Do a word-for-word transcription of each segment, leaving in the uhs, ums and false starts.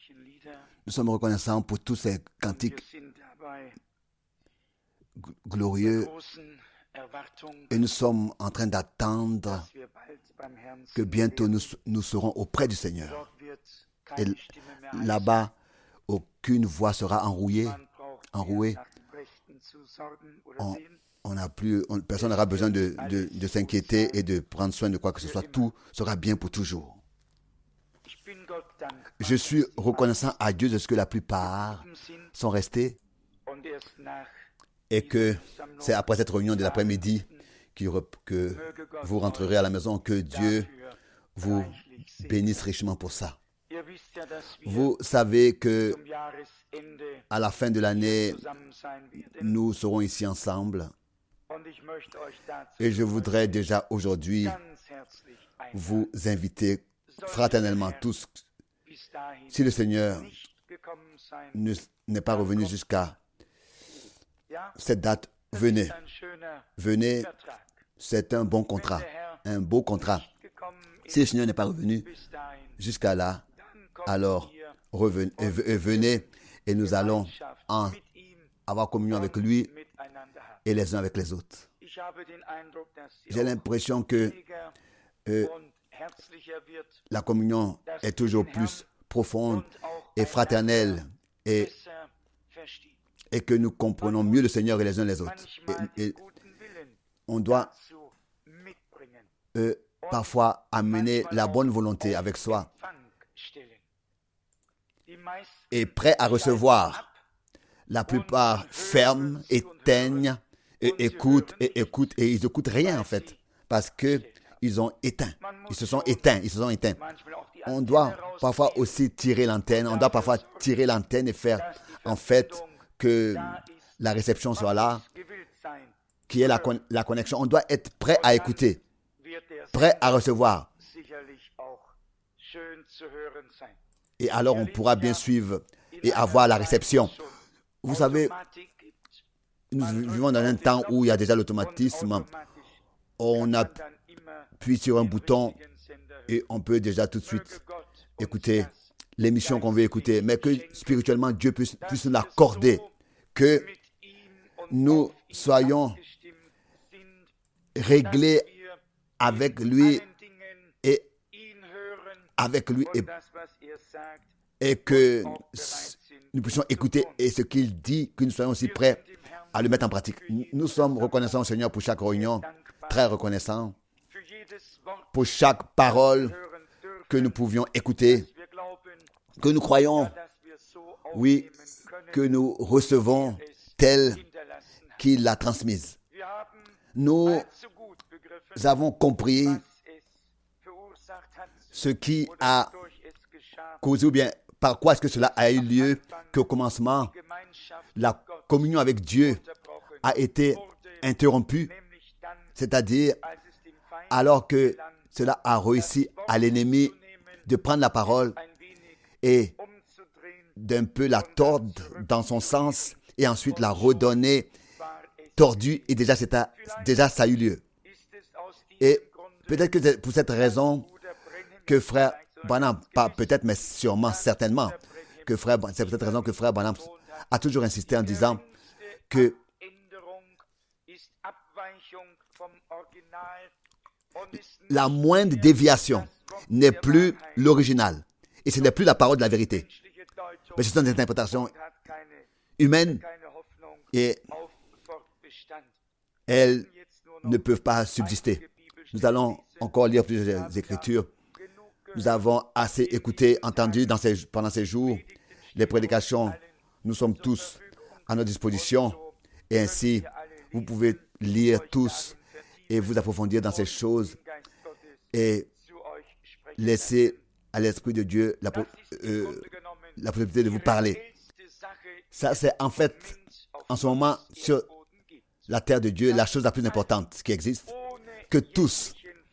Nous sommes reconnaissants pour tous ces cantiques glorieux et nous sommes en train d'attendre que bientôt nous, nous serons auprès du Seigneur. Et là-bas, aucune voix sera enrouée. enrouée. On, on n'a plus, on, personne n'aura besoin de, de, de s'inquiéter et de prendre soin de quoi que ce soit. Tout sera bien pour toujours. Je suis reconnaissant à Dieu de ce que la plupart sont restés et que c'est après cette réunion de l'après-midi que vous rentrerez à la maison, que Dieu vous bénisse richement pour ça. Vous savez que à la fin de l'année, nous serons ici ensemble et je voudrais déjà aujourd'hui vous inviter fraternellement tous. Si le Seigneur ne, n'est pas revenu jusqu'à cette date, venez. Venez, c'est un bon contrat, un beau contrat. Si le Seigneur n'est pas revenu jusqu'à là, alors revenez, venez et nous allons en avoir communion avec lui et les uns avec les autres. J'ai l'impression que euh, la communion est toujours plus profonde et fraternelle et, et que nous comprenons mieux le Seigneur et les uns les autres. Et, et on doit euh, parfois amener la bonne volonté avec soi et prêt à recevoir. La plupart ferment, éteignent, et écoutent, et écoutent, et ils n'écoutent rien en fait, parce que ils ont éteint, ils se sont éteints, ils se sont éteints. On doit parfois aussi tirer l'antenne, on doit parfois tirer l'antenne et faire en fait que la réception soit là, qui est la, con- la connexion. On doit être prêt à écouter, prêt à recevoir. Et alors on pourra bien suivre et avoir la réception. Vous savez, nous vivons dans un temps où il y a déjà l'automatisme. On appuie sur un bouton et on peut déjà tout de suite écouter l'émission qu'on veut écouter. Mais que spirituellement Dieu puisse, puisse nous l'accorder. Que nous soyons réglés avec lui et avec lui et, et que nous puissions écouter et ce qu'il dit, que nous soyons aussi prêts à le mettre en pratique. Nous sommes reconnaissants au Seigneur pour chaque réunion, très reconnaissants pour chaque parole que nous pouvions écouter, que nous croyons, oui, que nous recevons telle qu'il l'a transmise. Nous avons compris ce qui a causé, ou bien par quoi est-ce que cela a eu lieu, qu'au commencement, la communion avec Dieu a été interrompue, c'est-à-dire alors que cela a réussi à l'ennemi de prendre la parole et d'un peu la tordre dans son sens et ensuite la redonner tordue, et déjà, c'est à, déjà ça a eu lieu. Et peut-être que c'est pour cette raison que frère Branham, pas peut-être, mais sûrement, certainement, que frère, c'est pour cette raison que frère Branham a toujours insisté en disant que la moindre déviation n'est plus l'original. Et ce n'est plus la parole de la vérité. Mais ce sont des interprétations humaines et elles ne peuvent pas subsister. Nous allons encore lire plusieurs écritures. Nous avons assez écouté, entendu dans ces, pendant ces jours les prédications. Nous sommes tous à notre disposition et ainsi vous pouvez lire tous et vous approfondir dans ces choses et laisser à l'Esprit de Dieu la, euh, la possibilité de vous parler. Ça, c'est en fait, en ce moment, sur la terre de Dieu, la chose la plus importante qui existe, que tous,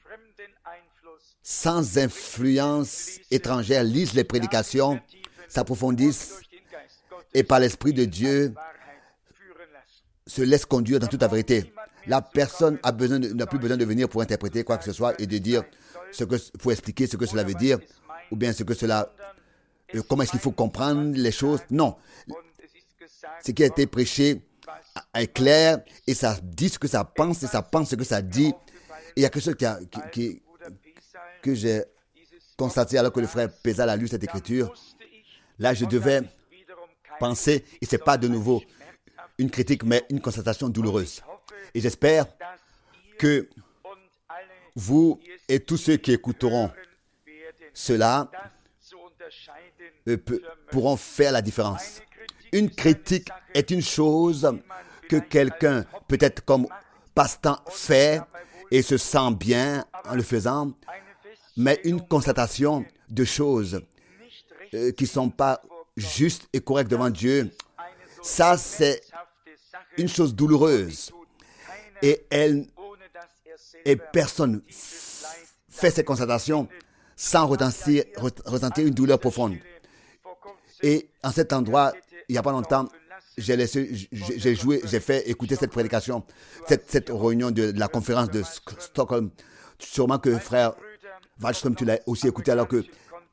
sans influence étrangère, lisent les prédications, s'approfondissent et par l'Esprit de Dieu se laissent conduire dans toute la vérité. La personne a besoin de, n'a plus besoin de venir pour interpréter quoi que ce soit et de dire ce que, pour expliquer ce que cela veut dire ou bien ce que cela euh, comment est-ce qu'il faut comprendre les choses. Non. Ce qui a été prêché est clair et ça dit ce que ça pense et ça pense ce que ça dit. Et il y a quelque chose qui a, qui, qui, que j'ai constaté alors que le frère Pézal a lu cette écriture. Là, je devais penser, et ce n'est pas de nouveau une critique, mais une constatation douloureuse. Et j'espère que vous et tous ceux qui écouteront cela euh, peut, pourront faire la différence. Une critique est une chose que quelqu'un, peut-être comme passe-temps, fait et se sent bien en le faisant, mais une constatation de choses euh, qui ne sont pas justes et correctes devant Dieu, ça c'est une chose douloureuse. Et, elle, et personne fait ces constatations sans ressentir, ressentir une douleur profonde. Et en cet endroit, il n'y a pas longtemps, j'ai laissé, j'ai joué, j'ai fait écouter cette prédication, cette, cette réunion de, de la conférence de Stockholm. Sûrement que frère Wallström, tu l'as aussi écouté alors que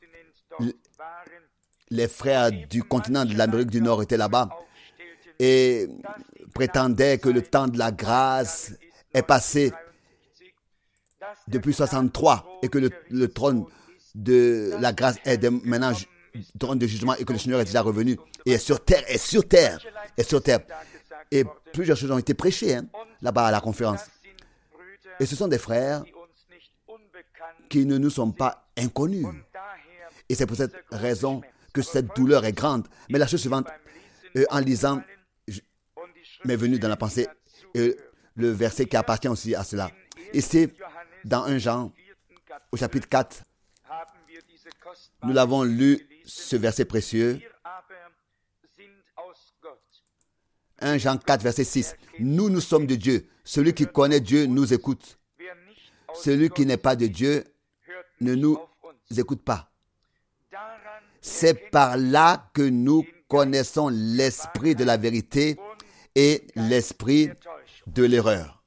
les frères du continent de l'Amérique du Nord étaient là-bas et prétendaient que le temps de la grâce est passé depuis soixante-trois et que le, le trône de la grâce est de, maintenant le trône de jugement et que le Seigneur est déjà revenu et est sur terre, est sur terre, est sur terre. Et plusieurs choses ont été prêchées hein, là-bas à la conférence. Et ce sont des frères qui ne nous sont pas inconnus. Et c'est pour cette raison que cette douleur est grande. Mais la chose suivante, euh, en lisant, je, m'est venu dans la pensée euh, le verset qui appartient aussi à cela. Et c'est dans un Jean, au chapitre quatre, nous l'avons lu, ce verset précieux. un Jean quatre, verset six. Nous, nous sommes de Dieu. Celui qui connaît Dieu nous écoute. Celui qui n'est pas de Dieu ne nous écoute pas. C'est par là que nous connaissons l'esprit de la vérité et l'esprit de l'erreur.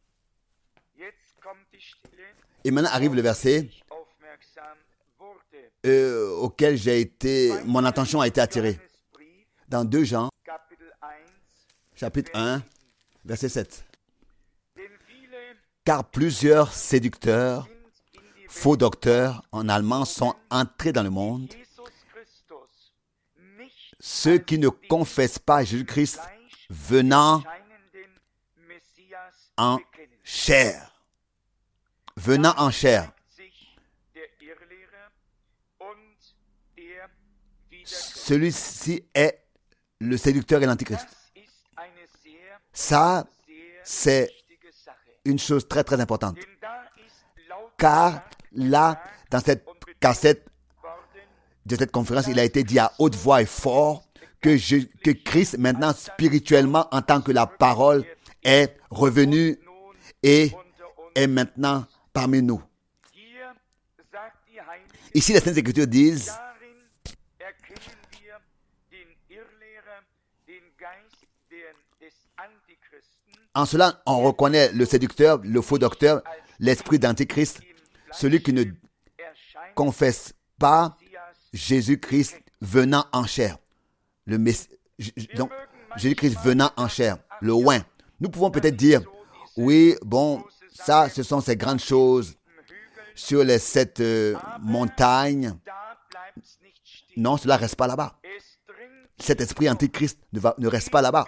Et maintenant arrive le verset euh, auquel j'ai été, mon attention a été attirée. Dans deux Jean, chapitre un, verset sept. Car plusieurs séducteurs, faux docteurs en allemand sont entrés dans le monde. Ceux qui ne confessent pas Jésus-Christ venant en chair. Venant en chair. Celui-ci est le séducteur et l'antichrist. Ça, c'est une chose très très importante. Car là, dans cette cassette de cette conférence, il a été dit à haute voix et fort que, je, que Christ, maintenant spirituellement, en tant que la parole, est revenu et est maintenant parmi nous. Ici, les Saintes Écritures disent en cela, on reconnaît le séducteur, le faux docteur, l'esprit d'antichrist, celui qui ne confesse pas Jésus-Christ venant en chair. Le mess... Donc, Jésus-Christ venant en chair, le oint. Nous pouvons peut-être dire, oui, bon, ça, ce sont ces grandes choses sur les sept euh, montagnes. Non, cela ne reste pas là-bas. Cet esprit antichrist ne, va, ne reste pas là-bas.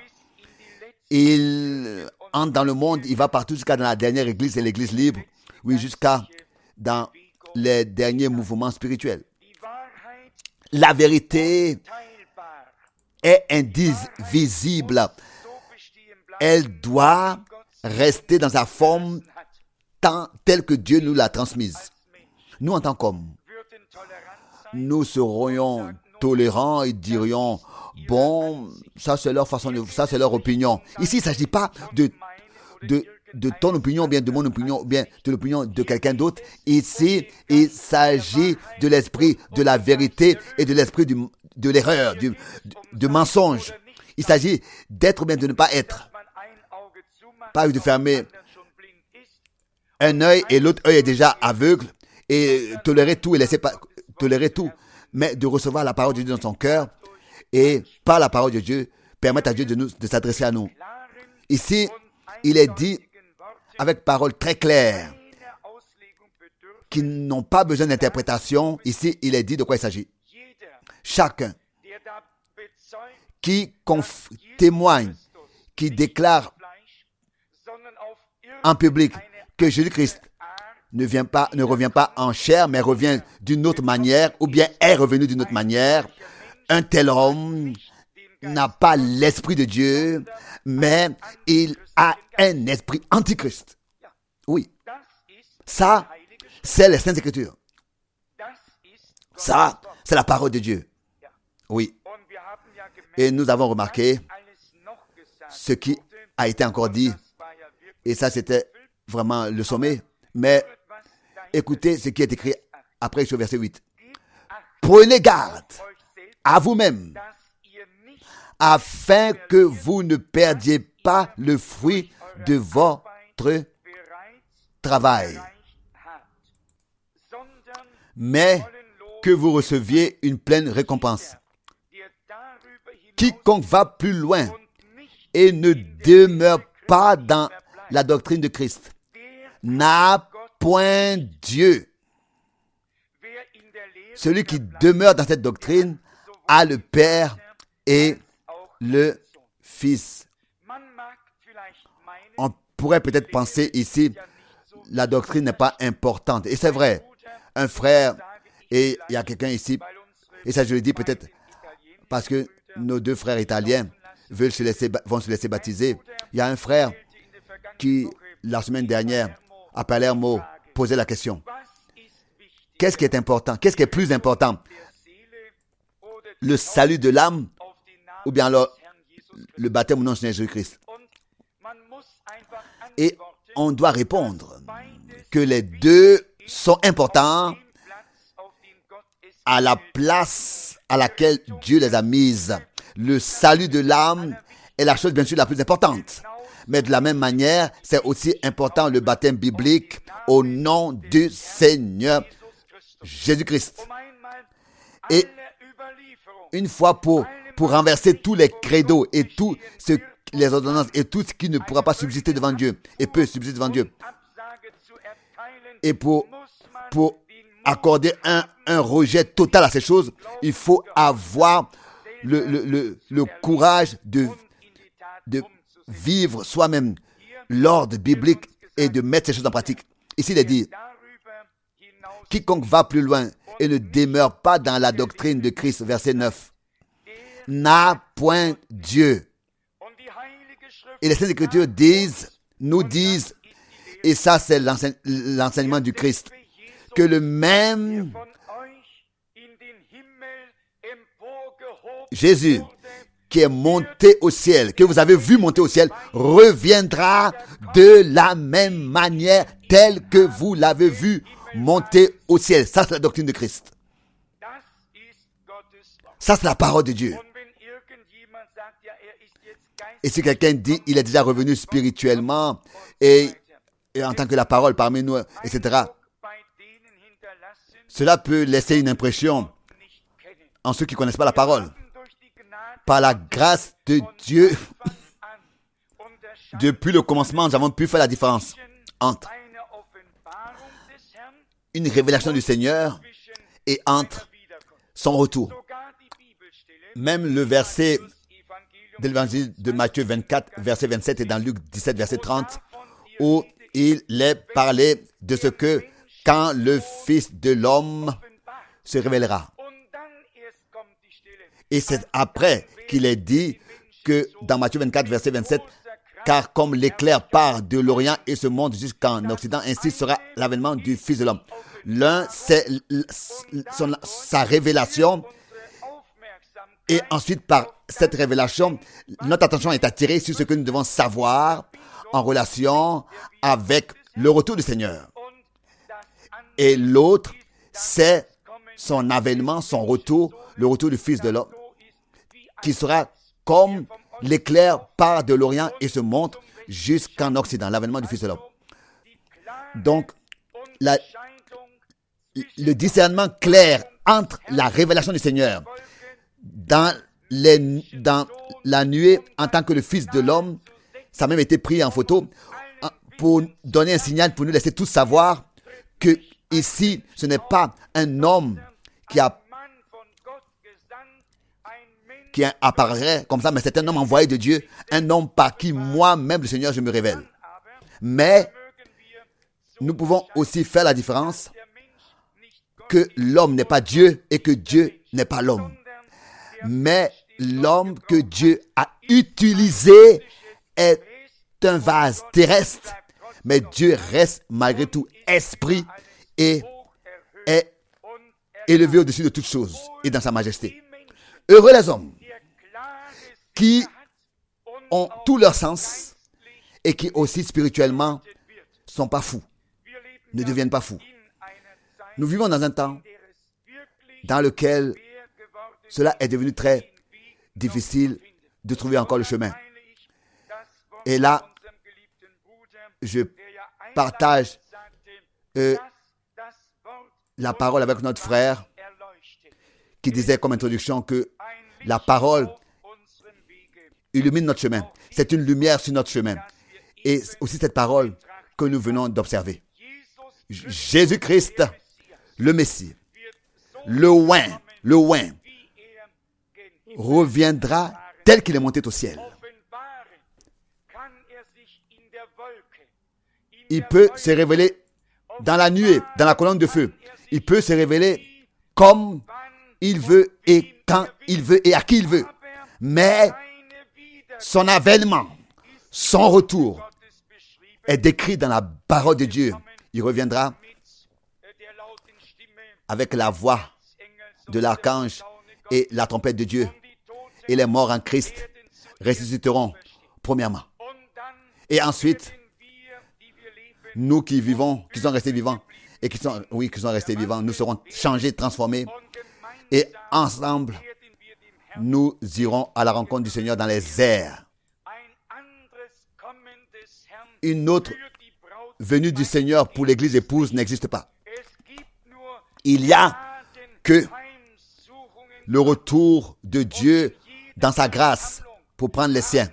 Il entre dans le monde, il va partout jusqu'à dans la dernière église et l'église libre. Oui, jusqu'à dans les derniers mouvements spirituels. La vérité est indivisible. Elle doit rester dans sa forme tant, telle que Dieu nous l'a transmise. Nous, en tant qu'hommes, nous serions tolérants et dirions, bon, ça c'est leur façon de, ça c'est leur opinion. Ici, il ne s'agit pas de, de, de ton opinion, ou bien de mon opinion, ou bien de l'opinion de quelqu'un d'autre. Ici, il s'agit de l'esprit de la vérité et de l'esprit du, de l'erreur, du, du mensonge. Il s'agit d'être ou bien de ne pas être. Pas de fermer un œil et l'autre œil est déjà aveugle et tolérer tout et laisser pas, tolérer tout. mais de recevoir la parole de Dieu dans son cœur et par la parole de Dieu, permettre à Dieu de, nous, de s'adresser à nous. Ici, il est dit avec paroles très claires qui n'ont pas besoin d'interprétation. Ici, il est dit de quoi il s'agit. Chacun qui conf- témoigne, qui déclare en public que Jésus-Christ ne vient pas, ne revient pas en chair, mais revient d'une autre manière, ou bien est revenu d'une autre manière, un tel homme n'a pas l'esprit de Dieu, mais il a un esprit antichrist. Oui. Ça, c'est les Saintes Écritures. Ça, c'est la parole de Dieu. Oui. Et nous avons remarqué ce qui a été encore dit. Et ça, c'était vraiment le sommet. Mais écoutez ce qui est écrit après sur verset huit. Prenez garde à vous-même, afin que vous ne perdiez pas le fruit de votre travail, mais que vous receviez une pleine récompense. Quiconque va plus loin et ne demeure pas dans la doctrine de Christ n'a point Dieu. Celui qui demeure dans cette doctrine a le Père et le Fils. On pourrait peut-être penser ici, la doctrine n'est pas importante. Et c'est vrai, un frère, et il y a quelqu'un ici, et ça je le dis peut-être parce que nos deux frères italiens veulent se laisser, vont se laisser baptiser. Il y a un frère qui, la semaine dernière, à Palermo, posait la question. Qu'est-ce qui est important? Qu'est-ce qui est plus important? Le salut de l'âme ou bien alors le baptême au nom de Jésus-Christ? Et on doit répondre que les deux sont importants à la place à laquelle Dieu les a mises. Le salut de l'âme est la chose bien sûr la plus importante. Mais de la même manière, c'est aussi important le baptême biblique au nom du Seigneur Jésus-Christ. Et une fois pour, pour renverser tous les credos et tous ce, les ordonnances et tout ce qui ne pourra pas subsister devant Dieu et peut subsister devant Dieu. Et pour, pour accorder un, un rejet total à ces choses, il faut avoir le, le, le, le courage de, de vivre soi-même l'ordre biblique et de mettre ces choses en pratique. Ici, il est dit, quiconque va plus loin et ne demeure pas dans la doctrine de Christ, verset neuf, n'a point Dieu. Et les Saintes Écritures disent, nous disent, et ça c'est l'enseigne, l'enseignement du Christ, que le même Jésus qui est monté au ciel, que vous avez vu monter au ciel, reviendra de la même manière telle que vous l'avez vu monter au ciel. Ça, c'est la doctrine de Christ. Ça, c'est la parole de Dieu. Et si quelqu'un dit, il est déjà revenu spirituellement, et, et en tant que la parole parmi nous, et cetera, cela peut laisser une impression en ceux qui ne connaissent pas la parole. Par la grâce de Dieu, depuis le commencement, nous avons pu faire la différence entre une révélation du Seigneur et entre son retour. Même le verset de l'évangile de Matthieu vingt-quatre, verset vingt-sept, et dans Luc dix-sept, verset trente, où il est parlé de ce que quand le Fils de l'homme se révélera. Et c'est après qu'il est dit que dans Matthieu vingt-quatre, verset vingt-sept, car comme l'éclair part de l'Orient et se monte jusqu'en Occident, ainsi sera l'avènement du Fils de l'homme. L'un, c'est son, sa révélation, et ensuite par cette révélation, notre attention est attirée sur ce que nous devons savoir en relation avec le retour du Seigneur. Et l'autre, c'est son avènement, son retour, le retour du Fils de l'homme, qui sera comme l'éclair part de l'Orient et se monte jusqu'en Occident, l'avènement du Fils de l'homme. Donc, la, le discernement clair entre la révélation du Seigneur dans, les, dans la nuée en tant que le Fils de l'homme. Ça a même été pris en photo pour donner un signal, pour nous laisser tous savoir que ici, ce n'est pas un homme qui, a, qui apparaît comme ça, mais c'est un homme envoyé de Dieu, un homme par qui moi-même, le Seigneur, je me révèle. Mais nous pouvons aussi faire la différence que l'homme n'est pas Dieu et que Dieu n'est pas l'homme. Mais l'homme que Dieu a utilisé est un vase terrestre, mais Dieu reste malgré tout esprit et est élevé au-dessus de toutes choses et dans sa majesté. Heureux les hommes qui ont tout leur sens et qui aussi spirituellement sont pas fous, ne deviennent pas fous. Nous vivons dans un temps dans lequel cela est devenu très difficile de trouver encore le chemin. Et là, je partage euh, la parole avec notre frère qui disait comme introduction que la parole illumine notre chemin. C'est une lumière sur notre chemin. Et aussi cette parole que nous venons d'observer. Jésus-Christ, le Messie, le oint, le oint, reviendra tel qu'il est monté au ciel. Il peut se révéler dans la nuée, dans la colonne de feu. Il peut se révéler comme il veut et quand il veut et à qui il veut. Mais son avènement, son retour est décrit dans la parole de Dieu. Il reviendra avec la voix de l'archange et la trompette de Dieu. Et les morts en Christ ressusciteront premièrement. Et ensuite, nous qui vivons, qui sommes restés vivants, et qui sont, oui, qui sont restés vivants, nous serons changés, transformés. Et ensemble, nous irons à la rencontre du Seigneur dans les airs. Une autre venue du Seigneur pour l'église épouse n'existe pas. Il y a que le retour de Dieu dans sa grâce pour prendre les siens.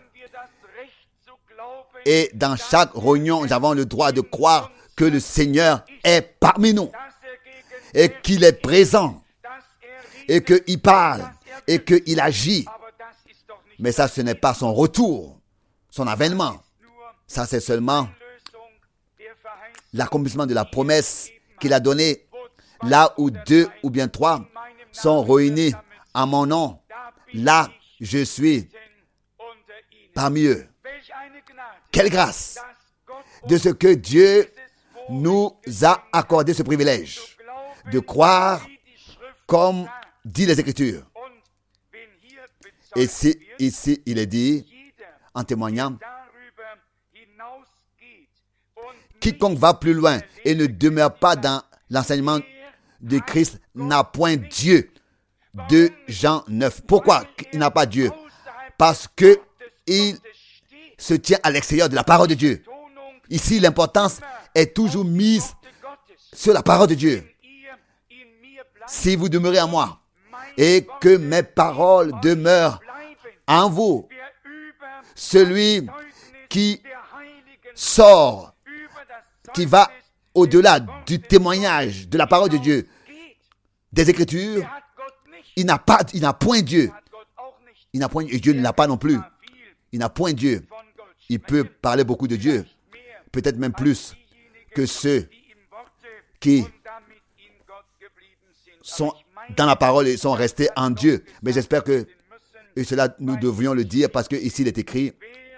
Et dans chaque réunion, nous avons le droit de croire que le Seigneur est parmi nous et qu'il est présent et qu'il parle et qu'il agit. Mais ça, ce n'est pas son retour, son avènement. Ça, c'est seulement l'accomplissement de la promesse qu'il a donnée. Là où deux ou bien trois sont réunis en mon nom, là, je suis parmi eux. Quelle grâce de ce que Dieu nous a accordé ce privilège de croire comme dit les Écritures. Et ici, ici, il est dit, en témoignant, quiconque va plus loin et ne demeure pas dans l'enseignement de Christ n'a point Dieu. deux Jean neuf. Pourquoi il n'a pas Dieu? Parce que il se tient à l'extérieur de la parole de Dieu. Ici, l'importance est toujours mise sur la parole de Dieu. Si vous demeurez en moi et que mes paroles demeurent en vous, celui qui sort, qui va au-delà du témoignage de la parole de Dieu, des Écritures, il n'a pas, il n'a point Dieu. Il n'a point, et Dieu ne l'a pas non plus. Il n'a point Dieu. Il peut parler beaucoup de Dieu, peut-être même plus que ceux qui sont dans la parole et sont restés en Dieu. Mais j'espère que, et cela nous devrions le dire parce que ici il est écrit,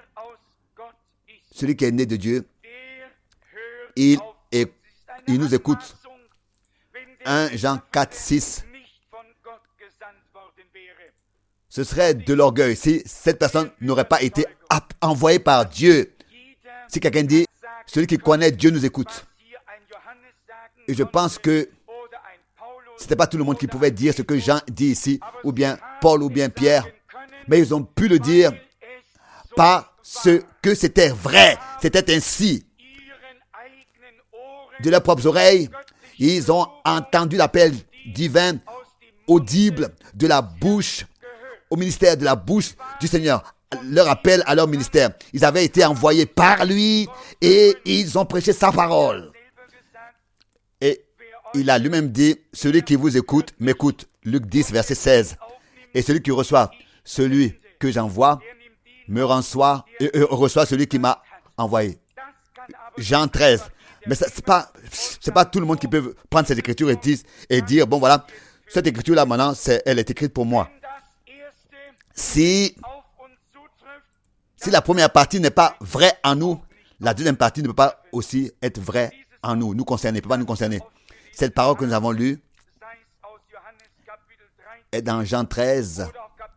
celui qui est né de Dieu, il, est, il nous écoute. un Jean quatre, six. Ce serait de l'orgueil si cette personne n'aurait pas été envoyée par Dieu. Si quelqu'un dit, celui qui connaît Dieu nous écoute. Et je pense que ce n'était pas tout le monde qui pouvait dire ce que Jean dit ici, ou bien Paul, ou bien Pierre. Mais ils ont pu le dire parce que c'était vrai, c'était ainsi. De leurs propres oreilles, ils ont entendu l'appel divin audible de la bouche, au ministère de la bouche du Seigneur. Leur appel à leur ministère. Ils avaient été envoyés par lui et ils ont prêché sa parole. Et il a lui-même dit, celui qui vous écoute, m'écoute. Luc dix, verset seize. Et celui qui reçoit celui que j'envoie, me reçoit, et, et reçoit celui qui m'a envoyé. Jean treize. Mais ce n'est pas, c'est pas tout le monde qui peut prendre cette écriture et dire, et dire bon voilà, cette écriture-là maintenant, c'est, elle est écrite pour moi. Si, si la première partie n'est pas vraie en nous, la deuxième partie ne peut pas aussi être vraie en nous, nous concerner, ne peut pas nous concerner. Cette parole que nous avons lue est dans Jean treize,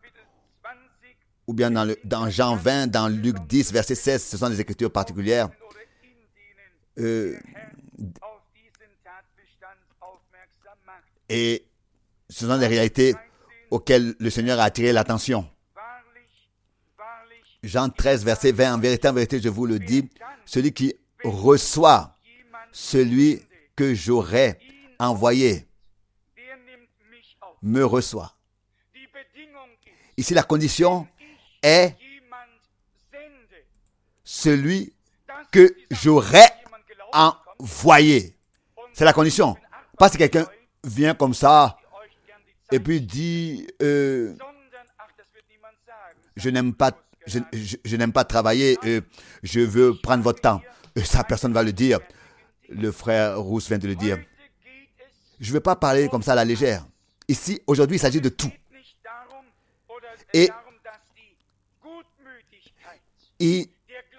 ou bien dans, le, dans Jean vingt, dans Luc dix, verset seize, ce sont des écritures particulières. Euh, et ce sont des réalités auxquelles le Seigneur a attiré l'attention. Jean treize, verset vingt, en vérité, en vérité, je vous le dis, celui qui reçoit celui que j'aurai envoyé me reçoit. Ici, la condition est celui que j'aurai envoyé. C'est la condition. Pas si quelqu'un vient comme ça et puis dit euh, je n'aime pas je, je, je n'aime pas travailler, euh, je veux prendre votre temps. Euh, ça, personne ne va le dire. Le frère Rousse vient de le dire. Je ne veux pas parler comme ça à la légère. Ici, aujourd'hui, il s'agit de tout. Et il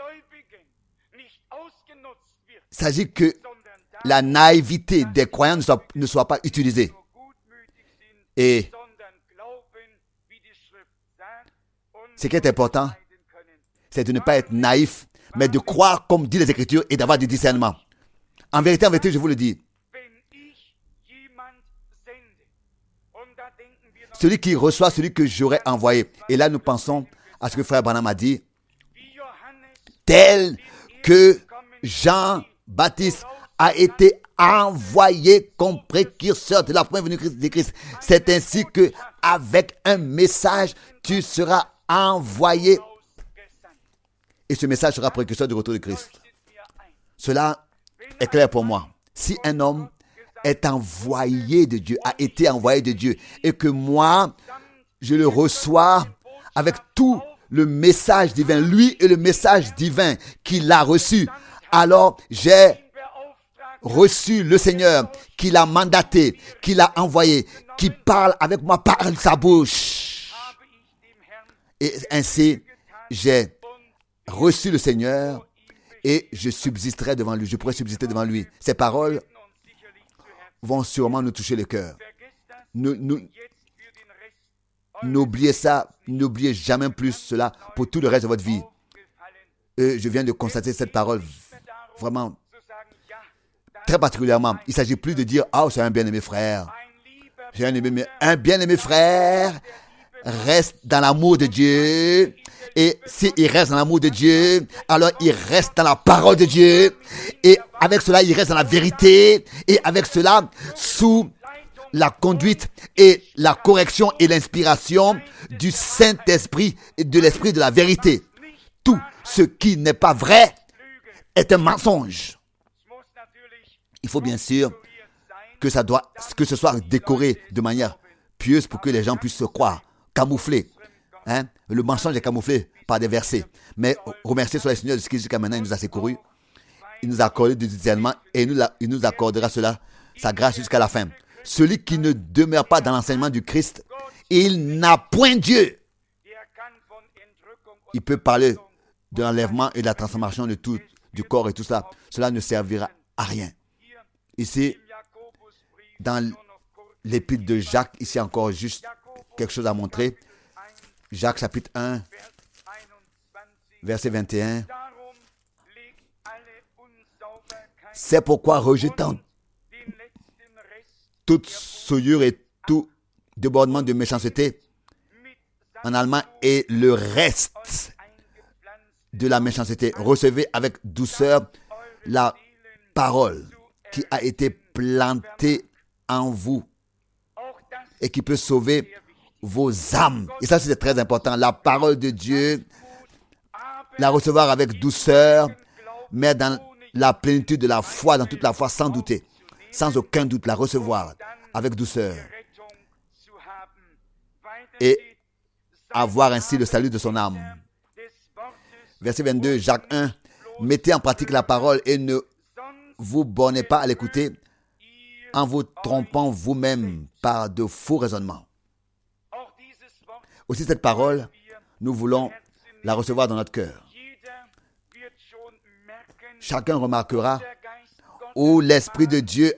s'agit que la naïveté des croyants ne soit, ne soit pas utilisée. Et ce qui est important, c'est de ne pas être naïf, mais de croire comme dit les Écritures et d'avoir du discernement. En vérité, en vérité, je vous le dis, celui qui reçoit celui que j'aurais envoyé. Et là, nous pensons à ce que frère Branham a dit, tel que Jean-Baptiste a été envoyé comme précurseur de la première venue de Christ. C'est ainsi que, avec un message, tu seras envoyé. Et ce message sera précurseur du retour de Christ. Cela est clair pour moi. Si un homme est envoyé de Dieu, a été envoyé de Dieu, et que moi, je le reçois avec tout le message divin, lui et le message divin qu'il a reçu, alors j'ai reçu le Seigneur qui l'a mandaté, qui l'a envoyé, qui parle avec moi par sa bouche. Et ainsi, j'ai reçu le Seigneur et je subsisterai devant lui, je pourrai subsister devant lui. Ces paroles vont sûrement nous toucher le cœur. Nous, nous, n'oubliez ça, n'oubliez jamais plus cela pour tout le reste de votre vie. Et je viens de constater cette parole vraiment très particulièrement. Il ne s'agit plus de dire « Ah, oh, c'est un bien-aimé frère. » J'ai un, aimé, un bien-aimé frère reste dans l'amour de Dieu. Et s'il reste dans l'amour de Dieu, alors il reste dans la parole de Dieu. Et avec cela, il reste dans la vérité. Et avec cela, sous la conduite et la correction et l'inspiration du Saint-Esprit et de l'Esprit de la vérité. Tout ce qui n'est pas vrai est un mensonge. Il faut bien sûr que, ça doit, que ce soit décoré de manière pieuse pour que les gens puissent se croire, camouflé. Hein? Le mensonge est camouflé par des versets. Mais remercier soit le Seigneur de ce qu'il jusqu'à maintenant il nous a secourus. Il nous a accordé du discernement et il nous, il nous accordera cela, sa grâce jusqu'à la fin. Celui qui ne demeure pas dans l'enseignement du Christ, il n'a point Dieu. Il peut parler de l'enlèvement et de la transformation de tout, du corps et tout ça. Cela ne servira à rien. Ici, dans l'épître de Jacques, ici encore juste quelque chose à montrer. Jacques chapitre un, verset vingt et un. C'est pourquoi, rejetant toute souillure et tout débordement de méchanceté, en allemand, et le reste de la méchanceté, recevez avec douceur la parole qui a été plantée en vous et qui peut sauver vos âmes. Et ça, c'est très important. La parole de Dieu, la recevoir avec douceur, mais dans la plénitude de la foi, dans toute la foi, sans douter, sans aucun doute, la recevoir avec douceur et avoir ainsi le salut de son âme. Verset vingt-deux, Jacques un, mettez en pratique la parole et ne vous bornez pas à l'écouter en vous trompant vous-même par de faux raisonnements. Aussi cette parole, nous voulons la recevoir dans notre cœur. Chacun remarquera où l'Esprit de Dieu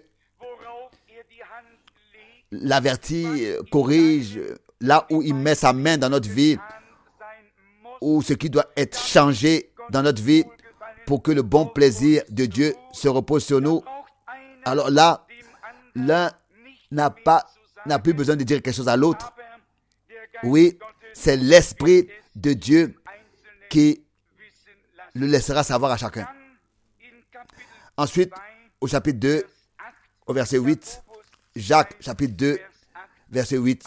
l'avertit, corrige, là où il met sa main dans notre vie, où ce qui doit être changé dans notre vie pour que le bon plaisir de Dieu se repose sur nous. Alors là, l'un n'a pas, n'a plus besoin de dire quelque chose à l'autre. Oui, c'est l'Esprit de Dieu qui le laissera savoir à chacun. Ensuite, au chapitre deux, au verset huit, Jacques, chapitre deux, verset huit.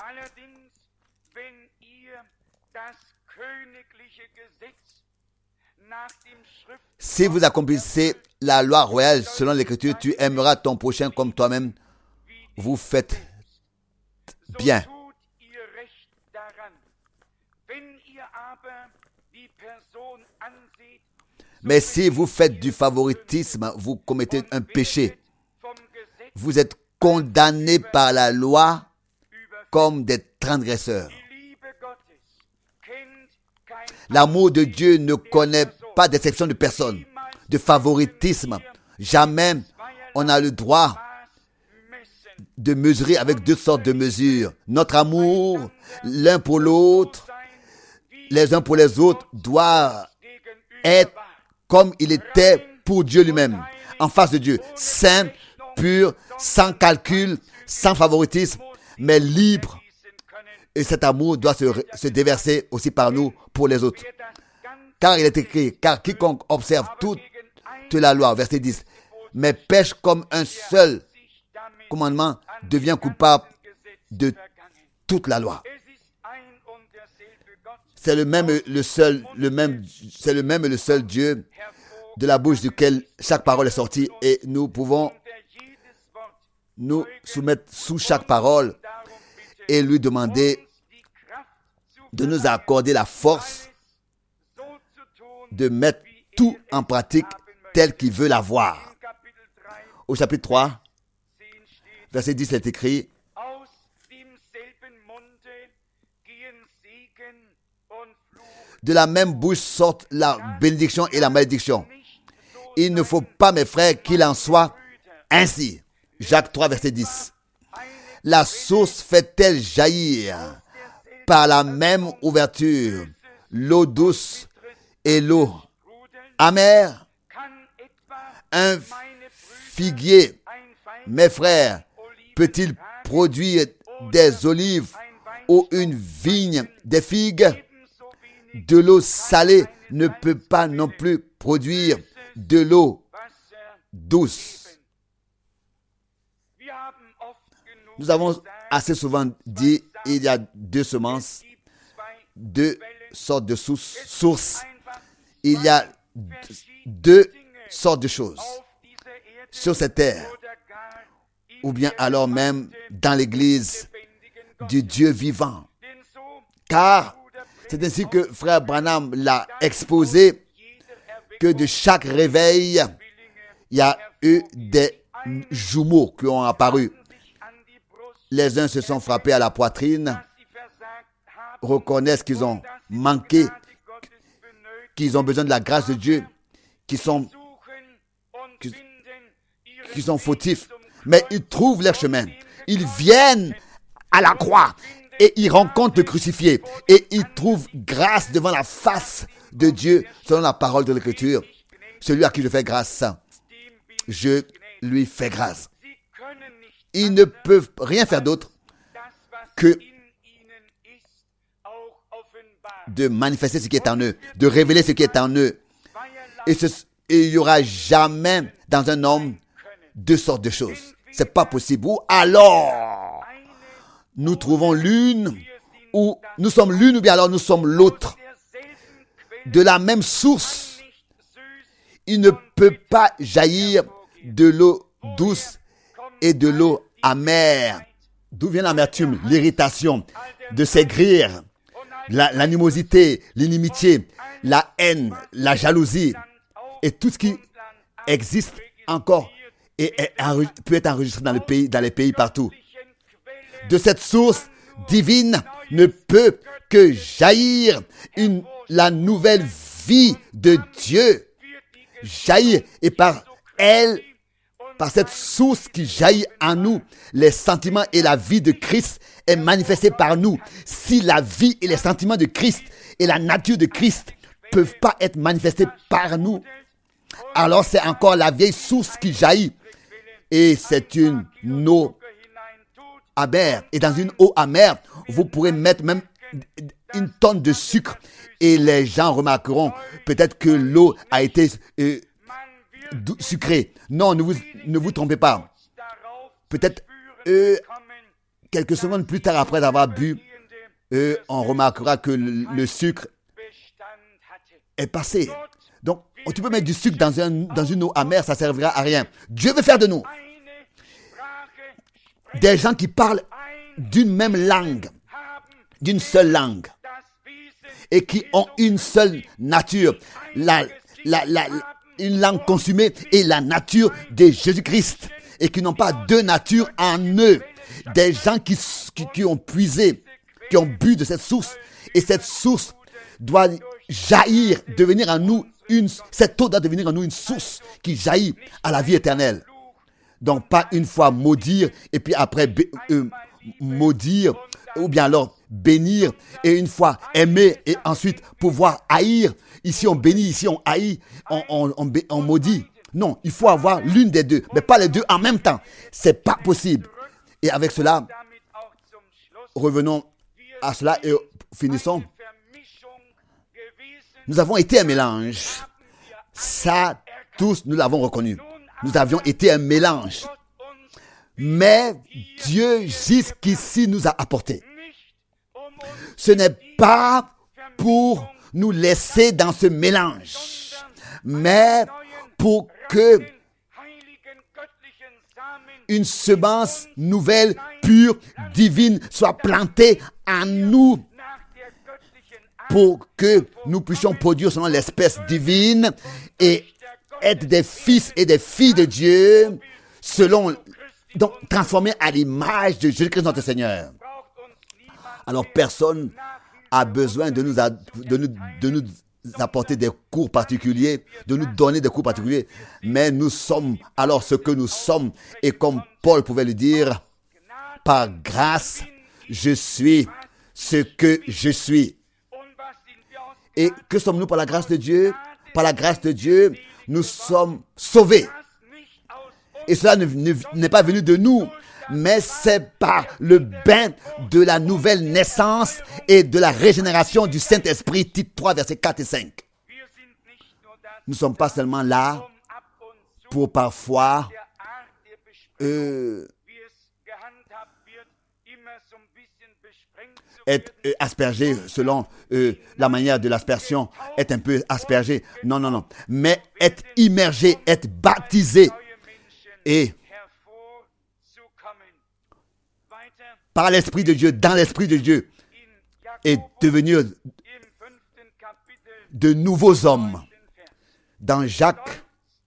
Si vous accomplissez la loi royale selon l'Écriture, tu aimeras ton prochain comme toi-même. Vous faites bien. Mais si vous faites du favoritisme, vous commettez un péché. Vous êtes condamnés par la loi comme des transgresseurs. L'amour de Dieu ne connaît pas d'exception de personne, de favoritisme. Jamais on a le droit de mesurer avec deux sortes de mesures. Notre amour, l'un pour l'autre, les uns pour les autres, doit être comme il était pour Dieu lui-même, en face de Dieu, saint, pur, sans calcul, sans favoritisme, mais libre. Et cet amour doit se, se déverser aussi par nous pour les autres. Car il est écrit, car quiconque observe toute la loi, verset dix, mais pêche comme un seul commandement, devient coupable de toute la loi. C'est le même, le seul, le même, c'est le même et le seul Dieu de la bouche duquel chaque parole est sortie, et nous pouvons nous soumettre sous chaque parole et lui demander de nous accorder la force de mettre tout en pratique tel qu'il veut l'avoir. Au chapitre trois, verset dix, il est écrit: de la même bouche sortent la bénédiction et la malédiction. Il ne faut pas, mes frères, qu'il en soit ainsi. Jacques trois, verset dix. La source fait-elle jaillir par la même ouverture l'eau douce et l'eau amère? Un figuier, mes frères, peut-il produire des olives ou une vigne des figues? De l'eau salée ne peut pas non plus produire de l'eau douce. Nous avons assez souvent dit, il y a deux semences, deux sortes de sources. Il y a deux sortes de choses sur cette terre, ou bien alors même dans l'église du Dieu vivant. Car c'est ainsi que frère Branham l'a exposé, que de chaque réveil, il y a eu des jumeaux qui ont apparu. Les uns se sont frappés à la poitrine, reconnaissent qu'ils ont manqué, qu'ils ont besoin de la grâce de Dieu, qu'ils sont, qu'ils, qu'ils sont fautifs, mais ils trouvent leur chemin. Ils viennent à la croix et ils rencontrent le crucifié et ils trouvent grâce devant la face de Dieu selon la parole de l'Écriture. Celui à qui je fais grâce, je lui fais grâce. Ils ne peuvent rien faire d'autre que de manifester ce qui est en eux, de révéler ce qui est en eux. Et, ce, et il n'y aura jamais dans un homme deux sortes de choses. C'est pas possible. Ou alors, nous trouvons l'une, ou nous sommes l'une, ou bien alors nous sommes l'autre. De la même source, il ne peut pas jaillir de l'eau douce et de l'eau amère. D'où vient l'amertume, l'irritation, de s'aigrir, la, l'animosité, l'inimitié, la haine, la jalousie et tout ce qui existe encore et est, peut être enregistré dans le pays, dans les pays partout. De cette source divine ne peut que jaillir une, la nouvelle vie de Dieu. Jaillir et par elle, par cette source qui jaillit en nous, les sentiments et la vie de Christ est manifestée par nous. Si la vie et les sentiments de Christ et la nature de Christ ne peuvent pas être manifestés par nous, alors c'est encore la vieille source qui jaillit. Et c'est une eau amère. Et dans une eau amère, vous pourrez mettre même une tonne de sucre et les gens remarqueront peut-être que l'eau a été euh, sucrée. Non, ne vous, ne vous trompez pas. Peut-être euh, quelques secondes plus tard après avoir bu, euh, on remarquera que le, le sucre est passé. Donc, tu peux mettre du sucre dans, un, dans une eau amère, ça ne servira à rien. Dieu veut faire de nous des gens qui parlent d'une même langue, d'une seule langue, et qui ont une seule nature, la, la, la, une langue consumée et la nature de Jésus-Christ, et qui n'ont pas deux natures en eux. Des gens qui, qui, qui ont puisé, qui ont bu de cette source, et cette source doit jaillir, devenir en nous une, cette eau doit devenir en nous une source qui jaillit à la vie éternelle. Donc pas une fois maudire et puis après bé, euh, maudire ou bien alors bénir et une fois aimer et ensuite pouvoir haïr. Ici on bénit, ici on haït, on, on, on, on maudit. Non, il faut avoir l'une des deux, mais pas les deux en même temps. C'est pas possible. Et avec cela, revenons à cela et finissons. Nous avons été un mélange. Ça, tous, nous l'avons reconnu. Nous avions été un mélange. Mais Dieu, jusqu'ici, nous a apporté. Ce n'est pas pour nous laisser dans ce mélange, mais pour que une semence nouvelle, pure, divine soit plantée en nous, pour que nous puissions produire selon l'espèce divine et être des fils et des filles de Dieu, selon, donc transformés à l'image de Jésus-Christ notre Seigneur. Alors personne a besoin de nous, de nous, de nous apporter des cours particuliers, de nous donner des cours particuliers, mais nous sommes alors ce que nous sommes, et comme Paul pouvait le dire, par grâce, je suis ce que je suis. Et que sommes-nous par la grâce de Dieu? Par la grâce de Dieu, nous sommes sauvés. Et cela ne, ne, n'est pas venu de nous, mais c'est par le bain de la nouvelle naissance et de la régénération du Saint-Esprit. Tite trois, versets quatre et cinq. Nous ne sommes pas seulement là pour parfois euh, être euh, aspergé selon euh, la manière de l'aspersion, être un peu aspergé. Non, non, non. Mais être immergé, être baptisé et par l'Esprit de Dieu, dans l'Esprit de Dieu, et devenir de nouveaux hommes. Dans Jacques,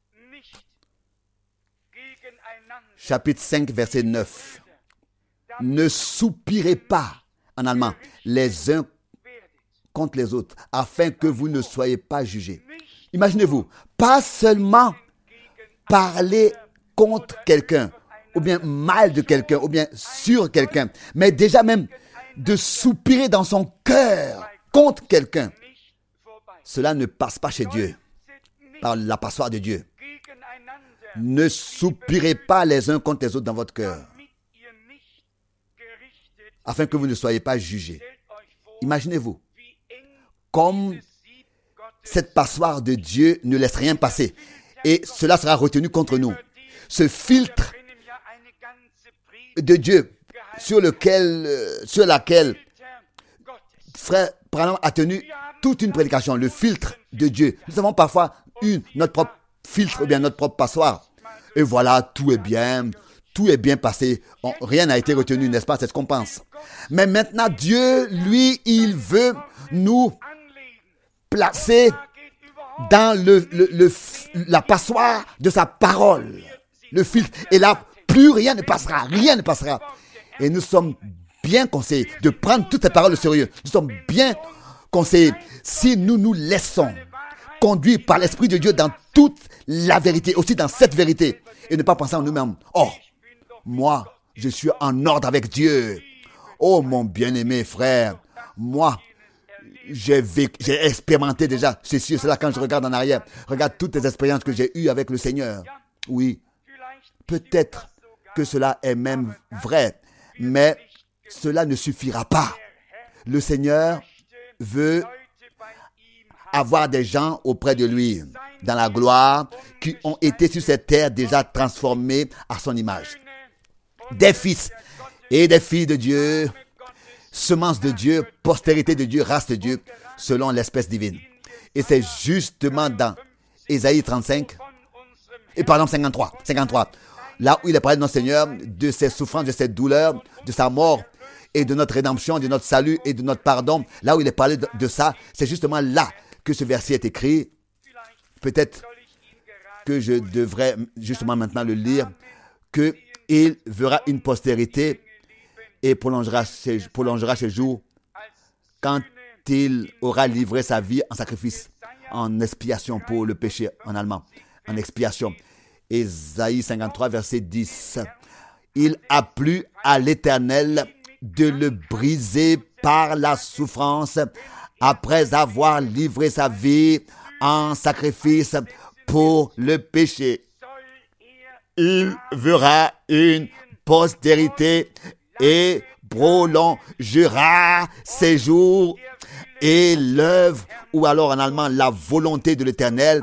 chapitre cinq, verset neuf. Ne soupirez pas, en allemand, les uns contre les autres, afin que vous ne soyez pas jugés. Imaginez-vous, pas seulement parler contre quelqu'un, ou bien mal de quelqu'un, ou bien sur quelqu'un, mais déjà même de soupirer dans son cœur contre quelqu'un. Cela ne passe pas chez Dieu, par la passoire de Dieu. Ne soupirez pas les uns contre les autres dans votre cœur, afin que vous ne soyez pas jugés. Imaginez-vous, comme cette passoire de Dieu ne laisse rien passer, et cela sera retenu contre nous. Ce filtre de Dieu sur lequel, euh, sur laquelle frère Branham a tenu toute une prédication, le filtre de Dieu. Nous avons parfois une, notre propre filtre ou bien notre propre passoire. Et voilà, tout est bien, tout est bien passé. On, rien n'a été retenu, n'est-ce pas? C'est ce qu'on pense. Mais maintenant, Dieu, lui, il veut nous placer dans le, le, le, la passoire de sa parole, le filtre. Et là, plus rien ne passera, rien ne passera. Et nous sommes bien conseillés de prendre toutes ces paroles au sérieux. Nous sommes bien conseillés si nous nous laissons conduire par l'Esprit de Dieu dans toute la vérité, aussi dans cette vérité, et ne pas penser en nous-mêmes. Oh, moi, je suis en ordre avec Dieu. Oh, mon bien-aimé frère, moi, j'ai vécu, j'ai expérimenté déjà ceci et cela quand je regarde en arrière. Regarde toutes les expériences que j'ai eues avec le Seigneur. Oui, peut-être que cela est même vrai, mais cela ne suffira pas. Le Seigneur veut avoir des gens auprès de lui, dans la gloire, qui ont été sur cette terre déjà transformés à son image. Des fils et des filles de Dieu, semence de Dieu, postérité de Dieu, race de Dieu, selon l'espèce divine. Et c'est justement dans Ésaïe trente-cinq, et pardon, cinquante-trois, cinquante-trois, là où il est parlé de notre Seigneur, de ses souffrances, de ses douleurs, de sa mort, et de notre rédemption, de notre salut et de notre pardon. Là où il est parlé de, de ça, c'est justement là que ce verset est écrit. Peut-être que je devrais justement maintenant le lire, qu'il verra une postérité et prolongera ses, prolongera ses jours quand il aura livré sa vie en sacrifice, en expiation pour le péché, en allemand, en expiation. Ésaïe cinquante-trois, verset dix. Il a plu à l'Éternel de le briser par la souffrance après avoir livré sa vie en sacrifice pour le péché. Il verra une postérité et prolongera ses jours, et l'œuvre, ou alors en allemand la volonté de l'Éternel,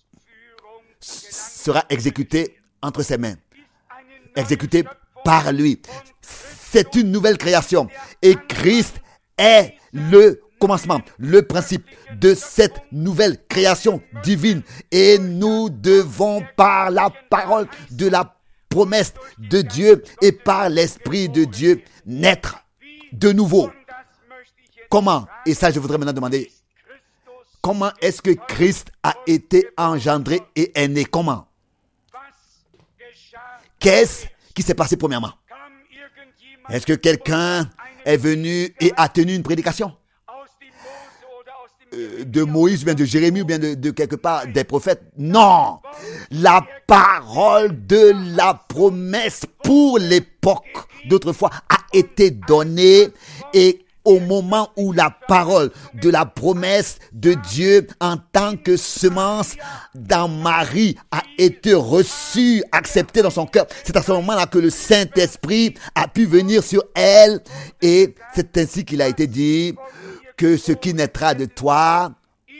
sera exécutée entre ses mains, exécutée par lui. C'est une nouvelle création et Christ est le commencement, le principe de cette nouvelle création divine, et nous devons par la parole de la promesse de Dieu et par l'Esprit de Dieu naître de nouveau. Comment? Et ça, je voudrais maintenant demander, comment est-ce que Christ a été engendré et est né? Comment? Qu'est-ce qui s'est passé premièrement? Est-ce que quelqu'un est venu et a tenu une prédication euh, de Moïse, ou bien de Jérémie, ou bien de, de quelque part des prophètes? Non! La parole de la promesse pour l'époque d'autrefois a été donnée, et au moment où la parole de la promesse de Dieu en tant que semence dans Marie a été reçue, acceptée dans son cœur, c'est à ce moment-là que le Saint-Esprit a pu venir sur elle, et c'est ainsi qu'il a été dit que ce qui naîtra de toi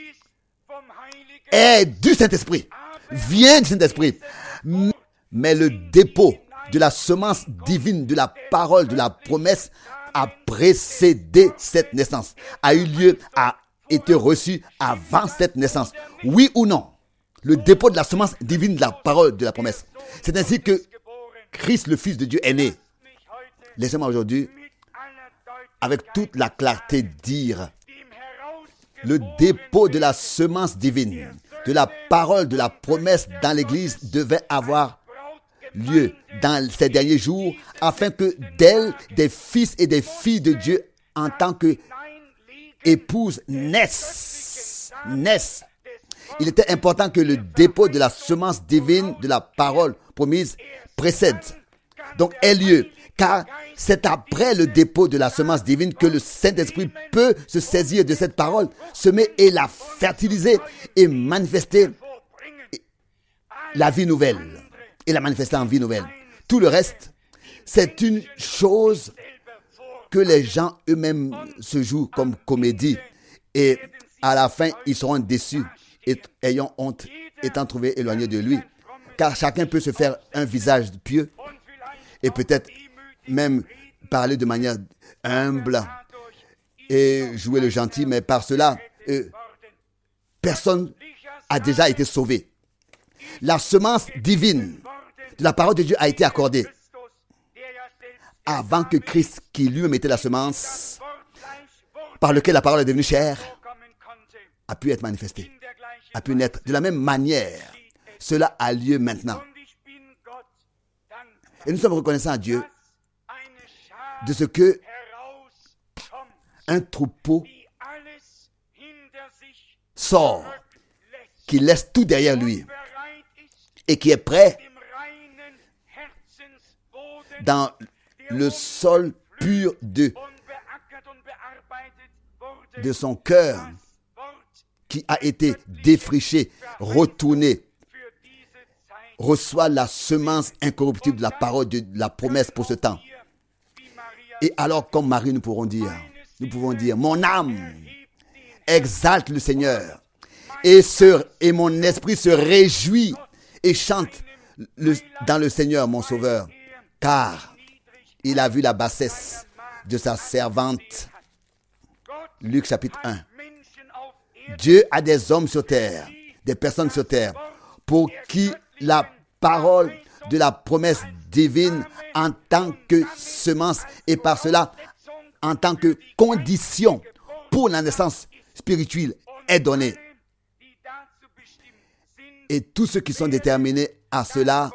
est du Saint-Esprit, vient du Saint-Esprit. Mais le dépôt de la semence divine, de la parole, de la promesse a précédé cette naissance, a eu lieu, a été reçu avant cette naissance. Oui ou non? Le dépôt de la semence divine, de la parole, de la promesse. C'est ainsi que Christ, le Fils de Dieu, est né. Laissez-moi aujourd'hui, avec toute la clarté, dire le dépôt de la semence divine, de la parole, de la promesse dans l'Église devait avoir lieu dans ces derniers jours, afin que d'elle, des fils et des filles de Dieu en tant que épouses naissent, naissent. Il était important que le dépôt de la semence divine, de la parole promise, précède, donc ait lieu, car c'est après le dépôt de la semence divine que le Saint-Esprit peut se saisir de cette parole, semer et la fertiliser et manifester la vie nouvelle. Et la manifester en vie nouvelle. Tout le reste, c'est une chose que les gens eux-mêmes se jouent comme comédie. Et à la fin, ils seront déçus, et ayant honte, étant trouvés éloignés de lui. Car chacun peut se faire un visage pieux, et peut-être même parler de manière humble et jouer le gentil, mais par cela, euh, personne a déjà été sauvé. La semence divine de la parole de Dieu a été accordée avant que Christ, qui lui-même était la semence, par lequel la parole est devenue chair, a pu être manifestée, a pu naître. De la même manière, cela a lieu maintenant. Et nous sommes reconnaissants à Dieu de ce que un troupeau sort, qui laisse tout derrière lui et qui est prêt dans le sol pur de, de son cœur, qui a été défriché, retourné, reçoit la semence incorruptible de la parole de la promesse pour ce temps. Et alors, comme Marie, nous pourrons dire, nous pouvons dire, mon âme exalte le Seigneur, et, se, et mon esprit se réjouit et chante le, dans le Seigneur, mon Sauveur, car il a vu la bassesse de sa servante. Luc chapitre un. Dieu a des hommes sur terre, des personnes sur terre, pour qui la parole de la promesse divine en tant que semence et par cela en tant que condition pour la naissance spirituelle est donnée. Et tous ceux qui sont déterminés à cela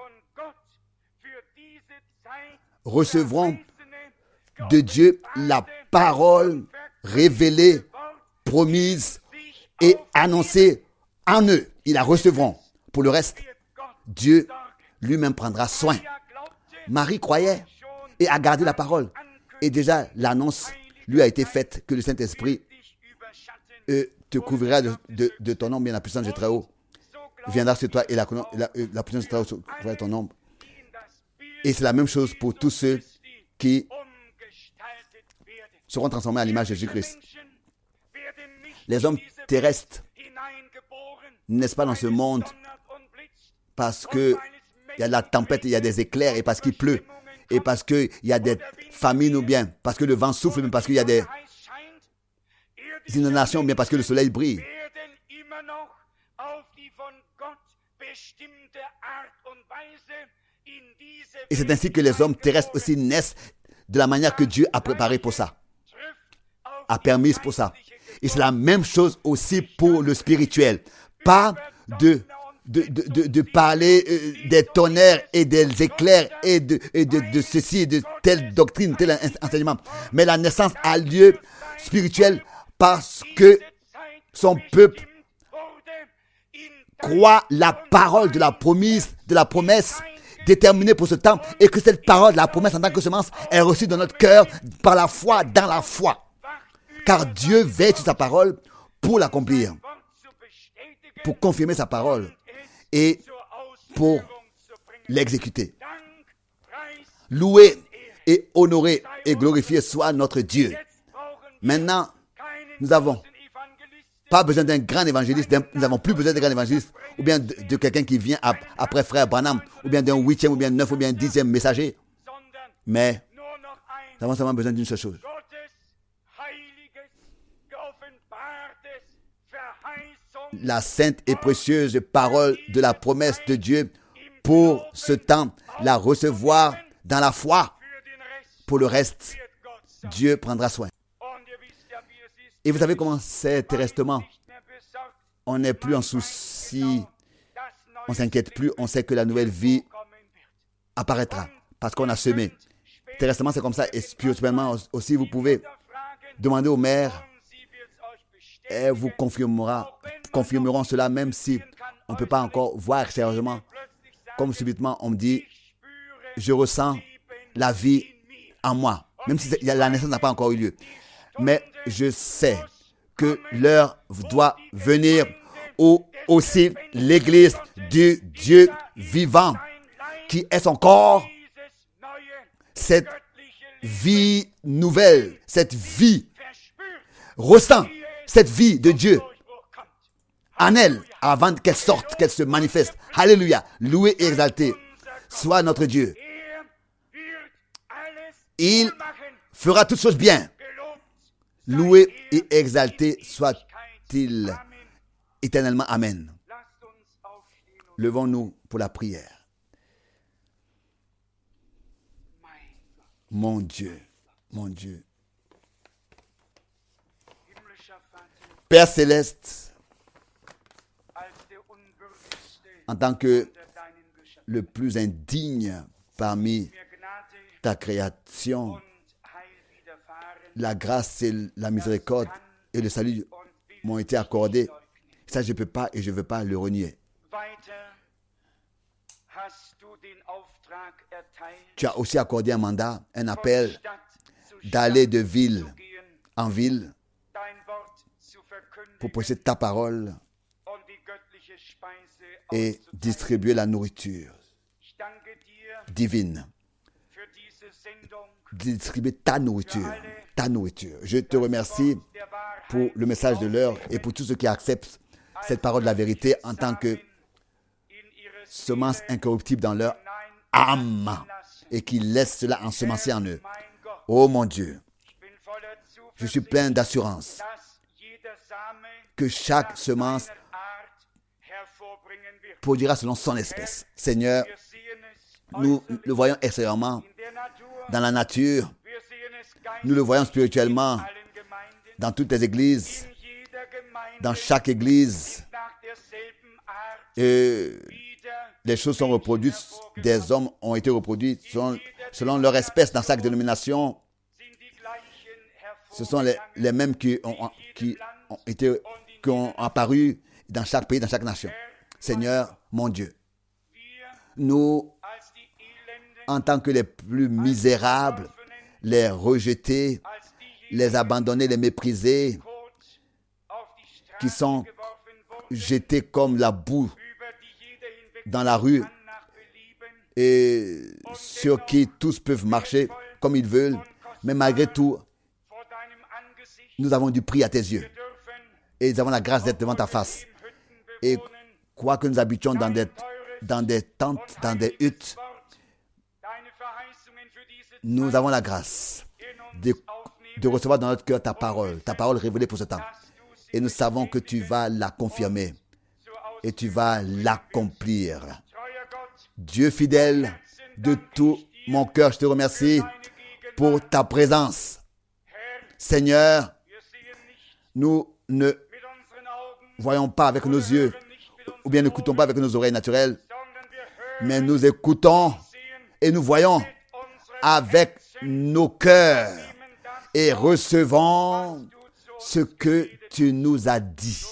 recevront de Dieu la parole révélée, promise et annoncée en eux. Ils la recevront. Pour le reste, Dieu lui-même prendra soin. Marie croyait et a gardé la parole. Et déjà, l'annonce lui a été faite que le Saint-Esprit euh, te couvrira de, de, de ton ombre, bien la puissance du Très-Haut viendra sur toi et la, la, la puissance du Très-Haut couvrira ton ombre. Et c'est la même chose pour tous ceux qui seront transformés à l'image de Jésus-Christ. Les hommes terrestres ne naissent pas dans ce monde parce qu'il y a de la tempête, il y a des éclairs et parce qu'il pleut. Et parce qu'il y a des famines ou bien parce que le vent souffle, mais parce qu'il y a des inondations ou bien parce que le soleil brille. Et c'est ainsi que les hommes terrestres aussi naissent de la manière que Dieu a préparé pour ça, a permis pour ça. Et c'est la même chose aussi pour le spirituel. Pas de De, de, de, de parler euh, des tonnerres et des éclairs et de, et de, de ceci et de telle doctrine, tel enseignement. Mais la naissance a lieu spirituelle parce que son peuple croit la parole de la promise, de la promesse déterminée pour ce temps et que cette parole de la promesse en tant que semence est reçue dans notre cœur par la foi, dans la foi. Car Dieu veille sur sa parole pour l'accomplir, pour confirmer sa parole et pour l'exécuter. Loué et honoré et glorifié soit notre Dieu. Maintenant, nous n'avons pas besoin d'un grand évangéliste, nous n'avons plus besoin d'un grand évangéliste, ou bien de, de quelqu'un qui vient ap, après frère Branham, ou bien d'un huitième, ou bien neuf, ou bien dixième messager. Mais nous avons seulement besoin d'une seule chose. La sainte et précieuse parole de la promesse de Dieu pour ce temps, la recevoir dans la foi. Pour le reste, Dieu prendra soin. Et vous savez comment c'est terrestrement? On n'est plus en souci, on ne s'inquiète plus, on sait que la nouvelle vie apparaîtra parce qu'on a semé. Terrestrement, c'est comme ça, et spirituellement aussi, vous pouvez demander au maire. Et vous confirmera, confirmeront cela même si on ne peut pas encore voir sérieusement. Comme subitement on me dit, je ressens la vie en moi. Même si la naissance n'a pas encore eu lieu. Mais je sais que l'heure doit venir où aussi l'Église du Dieu vivant, qui est son corps, cette vie nouvelle, cette vie ressent cette vie de Dieu en elle, avant qu'elle sorte, qu'elle se manifeste. Alléluia. Loué et exalté soit notre Dieu. Il fera toutes choses bien. Loué et exalté soit-il éternellement. Amen. Levons-nous pour la prière. Mon Dieu, mon Dieu. Père céleste, en tant que le plus indigne parmi ta création, la grâce et la miséricorde et le salut m'ont été accordés. Ça, je ne peux pas et je ne veux pas le renier. Tu as aussi accordé un mandat, un appel d'aller de ville en ville pour prêcher ta parole et distribuer la nourriture divine. Distribuer ta nourriture, ta nourriture. Je te remercie pour le message de l'heure et pour tous ceux qui acceptent cette parole de la vérité en tant que semence incorruptible dans leur âme et qui laissent cela ensemencer en eux. Oh mon Dieu, je suis plein d'assurance que chaque semence produira selon son espèce. Seigneur, nous le voyons extérieurement dans la nature, nous le voyons spirituellement dans toutes les églises, dans chaque église. Et les choses sont reproduites, des hommes ont été reproduits selon, selon leur espèce dans chaque dénomination. Ce sont les, les mêmes qui ont, qui ont été, qui ont apparu dans chaque pays, dans chaque nation. Seigneur, mon Dieu, nous, en tant que les plus misérables, les rejetés, les abandonnés, les méprisés, qui sont jetés comme la boue dans la rue et sur qui tous peuvent marcher comme ils veulent, mais malgré tout, nous avons du prix à tes yeux et nous avons la grâce d'être devant ta face. Et quoi que nous habitions dans des, dans des tentes, dans des huttes, nous avons la grâce de, de recevoir dans notre cœur ta parole, ta parole révélée pour ce temps. Et nous savons que tu vas la confirmer et tu vas l'accomplir. Dieu fidèle, de tout mon cœur, je te remercie pour ta présence. Seigneur, nous ne voyons pas avec nos yeux ou bien n'écoutons pas avec nos oreilles naturelles, mais nous écoutons et nous voyons avec nos cœurs et recevons ce que tu nous as dit.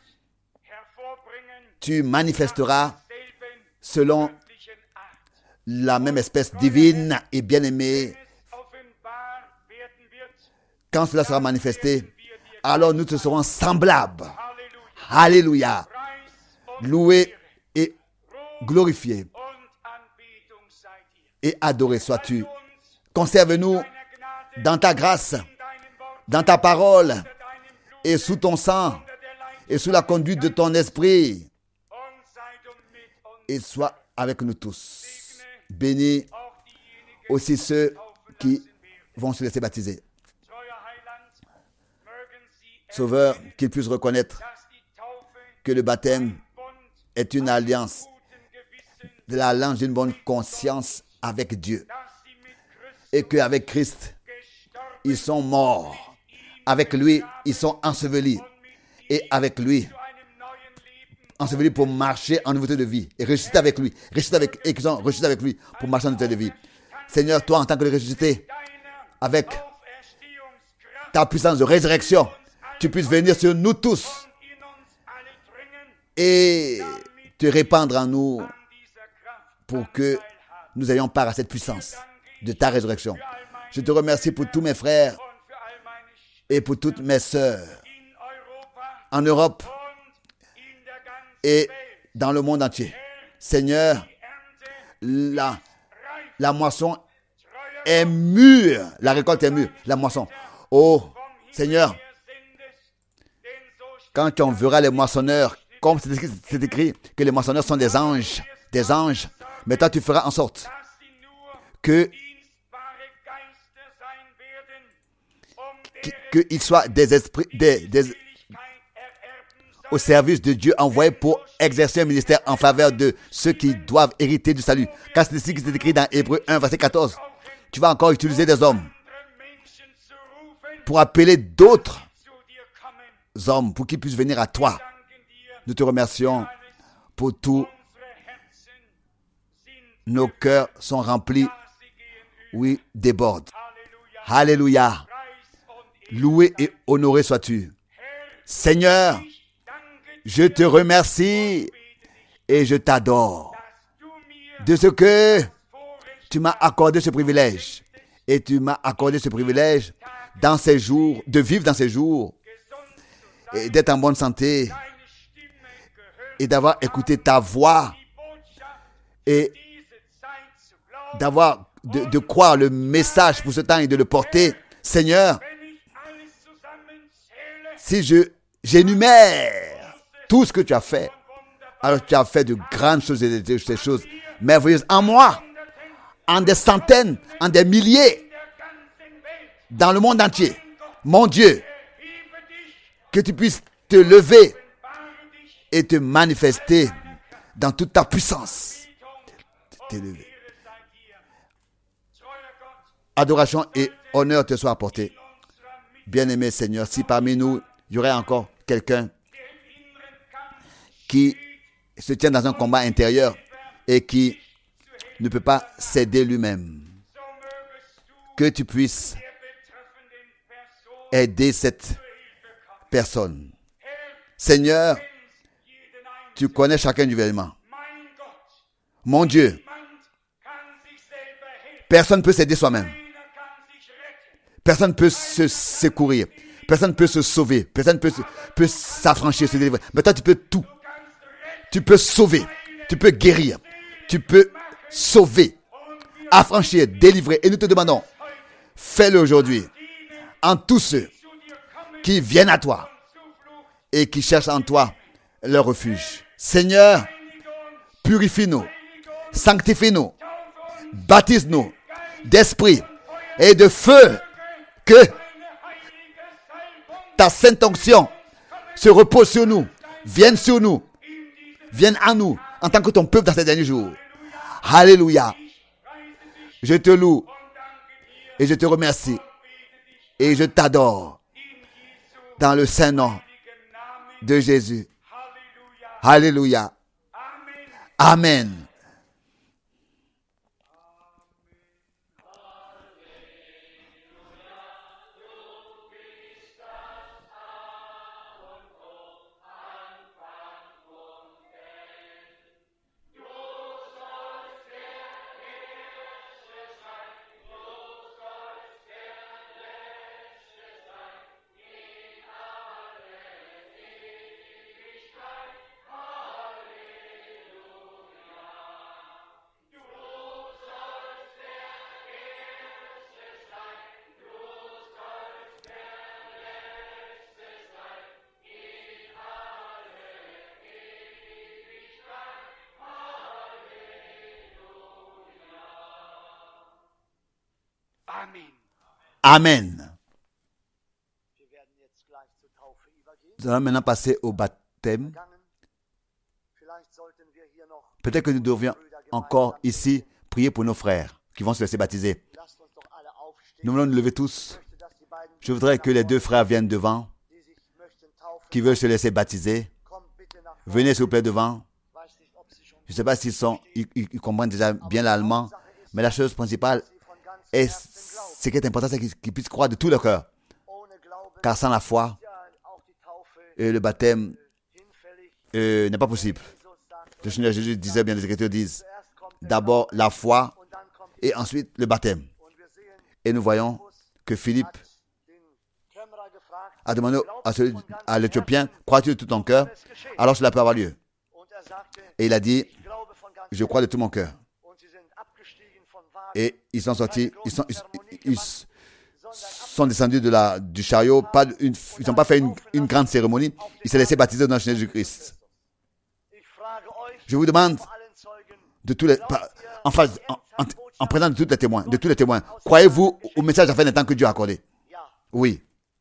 Tu manifesteras selon la même espèce divine et bien-aimée. Quand cela sera manifesté, alors nous te serons semblables. Alléluia. Loué et glorifié et adoré sois-tu. Conserve-nous dans ta grâce, dans ta parole et sous ton sang et sous la conduite de ton esprit. Et sois avec nous tous. Bénis aussi ceux qui vont se laisser baptiser. Sauveur, qu'ils puissent reconnaître que le baptême est une alliance de l'alliance d'une bonne conscience avec Dieu. Et qu'avec Christ, ils sont morts. Avec lui, ils sont ensevelis. Et avec lui, ensevelis pour marcher en nouveauté de vie. Et ressusciter avec lui. Ressusciter avec, et qu'ils sont ressuscités avec lui pour marcher en nouveauté de vie. Seigneur, toi, en tant que le ressuscité, avec ta puissance de résurrection, tu puisses venir sur nous tous et te répandre en nous pour que nous ayons part à cette puissance de ta résurrection. Je te remercie pour tous mes frères et pour toutes mes sœurs en Europe et dans le monde entier. Seigneur, la, la moisson est mûre, la récolte est mûre, la moisson. Oh, Seigneur, quand on verra les moissonneurs, comme c'est écrit, c'est écrit que les moissonneurs sont des anges, des anges, mais toi tu feras en sorte que qu'ils soient des esprits, des, des, au service de Dieu, envoyés pour exercer un ministère en faveur de ceux qui doivent hériter du salut. Car c'est ici que c'est écrit dans Hébreux un, verset quatorze. Tu vas encore utiliser des hommes pour appeler d'autres hommes pour qu'ils puissent venir à toi. Nous te remercions pour tout. Nos cœurs sont remplis, oui, débordent. Alléluia. Loué et honoré sois-tu. Seigneur, je te remercie et je t'adore de ce que tu m'as accordé ce privilège. Et tu m'as accordé ce privilège dans ces jours, de vivre dans ces jours et d'être en bonne santé et d'avoir écouté ta voix et d'avoir, de, de croire le message pour ce temps et de le porter. Seigneur, si je, j'énumère tout ce que tu as fait, alors tu as fait de grandes choses et de ces choses merveilleuses en moi, en des centaines, en des milliers, dans le monde entier. Mon Dieu, que tu puisses te lever et te manifester dans toute ta puissance. T'élever. Adoration et honneur te soient apportés. Bien-aimé Seigneur, si parmi nous, il y aurait encore quelqu'un qui se tient dans un combat intérieur et qui ne peut pas s'aider lui-même, que tu puisses aider cette personne. Seigneur, tu connais chacun individuellement. Mon Dieu, personne ne peut s'aider soi-même. Personne ne peut se secourir. Personne ne peut se sauver. Personne ne peut, peut s'affranchir, se délivrer. Mais toi, tu peux tout. Tu peux sauver. Tu peux guérir. Tu peux sauver, affranchir, délivrer. Et nous te demandons, fais-le aujourd'hui en tous ceux qui viennent à toi et qui cherchent en toi leur refuge. Seigneur, purifie-nous, sanctifie-nous, baptise-nous d'esprit et de feu, que ta sainte onction se repose sur nous, vienne sur nous, vienne en nous, en tant que ton peuple dans ces derniers jours. Alléluia. Je te loue et je te remercie et je t'adore dans le saint nom de Jésus. Alléluia. Amen. Amen. Nous allons maintenant passer au baptême. Peut-être que nous devrions encore ici prier pour nos frères qui vont se laisser baptiser. Nous voulons nous lever tous. Je voudrais que les deux frères viennent devant, qui veulent se laisser baptiser. Venez s'il vous plaît devant. Je ne sais pas s'ils sont, ils, ils comprennent déjà bien l'allemand, mais la chose principale est, ce qui est important, c'est qu'ils, qu'ils puissent croire de tout leur cœur. Car sans la foi, euh, le baptême euh, n'est pas possible. Le Seigneur Jésus disait, bien les Écritures disent, d'abord la foi et ensuite le baptême. Et nous voyons que Philippe a demandé à, celui, à l'Éthiopien, crois-tu de tout ton cœur? Alors cela peut avoir lieu. Et il a dit, je crois de tout mon cœur. Et ils sont sortis, ils sont, ils, ils sont descendus de la, du chariot, pas une, ils n'ont pas fait une, une grande cérémonie, ils s'est laissé baptiser dans le Seigneur Jésus-Christ. Je vous demande, de tous les, en, face, en, en, en présence de tous les témoins, de tous les témoins, croyez-vous au message à la fin des temps que Dieu a accordé? Oui.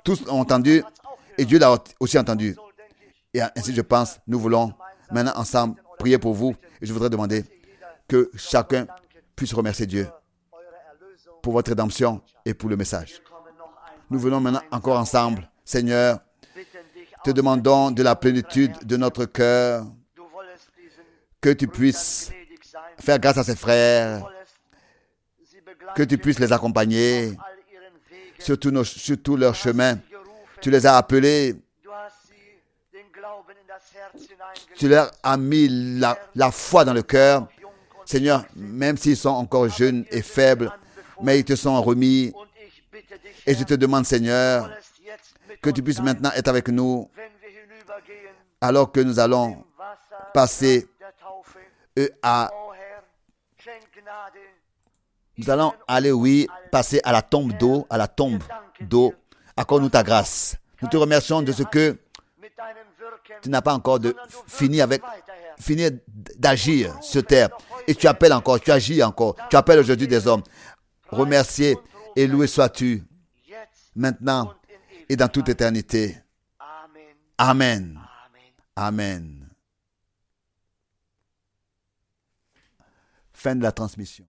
tous ont entendu et Dieu l'a aussi entendu. Et ainsi, je pense, nous voulons maintenant ensemble prier pour vous. Et je voudrais demander que chacun puisse remercier Dieu pour votre rédemption et pour le message. Nous venons maintenant encore ensemble. Seigneur, te demandons de la plénitude de notre cœur, que tu puisses faire grâce à ces frères, que tu puisses les accompagner sur tout, nos, sur tout leur chemin. Tu les as appelés, tu leur as mis la, la foi dans le cœur. Seigneur, même s'ils sont encore jeunes et faibles, mais ils te sont remis. Et je te demande, Seigneur, que tu puisses maintenant être avec nous alors que nous allons passer à... Nous allons aller, oui, passer à la tombe d'eau, à la tombe d'eau. Accorde-nous ta grâce. Nous te remercions de ce que tu n'as pas encore de, fini avec, fini d'agir sur terre. Et tu appelles encore, tu agis encore. Tu appelles aujourd'hui des hommes. Remercié et loué sois-tu maintenant et dans toute éternité. Amen. Amen. Fin de la transmission.